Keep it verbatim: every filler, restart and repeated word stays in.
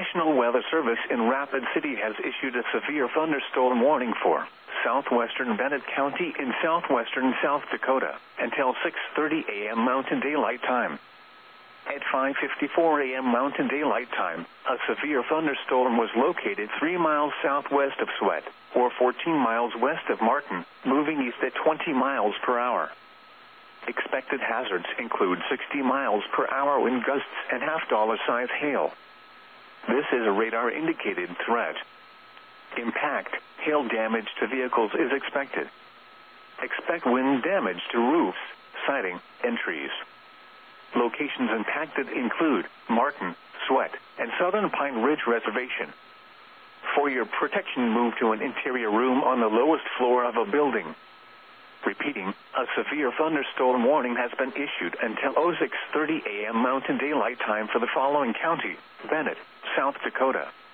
National Weather Service in Rapid City has issued a severe thunderstorm warning for southwestern Bennett County in southwestern South Dakota until six thirty a.m. Mountain Daylight Time. At five fifty-four a.m. Mountain Daylight Time, a severe thunderstorm was located three miles southwest of Sweat, or fourteen miles west of Martin, moving east at twenty miles per hour. Expected hazards include sixty miles per hour wind gusts and half-dollar-size hail. This is a radar-indicated threat. Impact, hail damage to vehicles is expected. Expect wind damage to roofs, siding, and trees. Locations impacted include Martin, Sweat, and Southern Pine Ridge Reservation. For your protection, move to an interior room on the lowest floor of a building. Repeating, a severe thunderstorm warning has been issued until six thirty a.m. Mountain Daylight Time for the following county: Bennett, South Dakota,